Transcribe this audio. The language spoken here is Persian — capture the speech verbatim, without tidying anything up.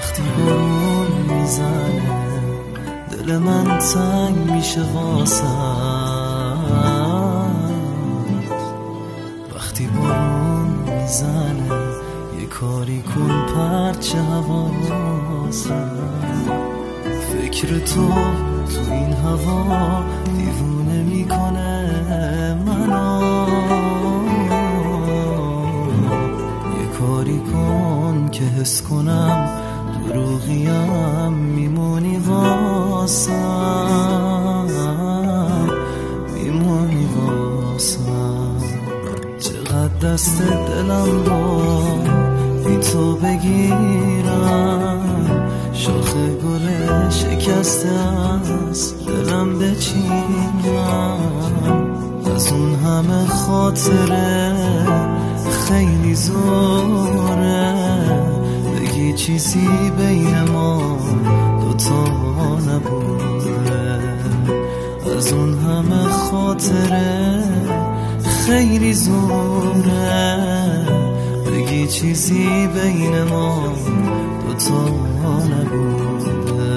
وقتی بارون میزنه دل من تنگ میشه واسه، وقتی بارون میزنه یه کاری کن پرچه حواسه. فکر تو تو این هوا دیوونه میکنه منو، یه کاری کن که حس کنم دروغیم میمونی واسم، میمونی واسم. چقدر دست دلم با بی تو بگیرم، شاخ گل شکسته از دلم بچینم. از اون همه خاطره خیلی زوره بگی چیزی بین ما دوتا نبوده. از اون همه خاطره خیلی زوره بگی چیزی بین ما دوتا نبوده.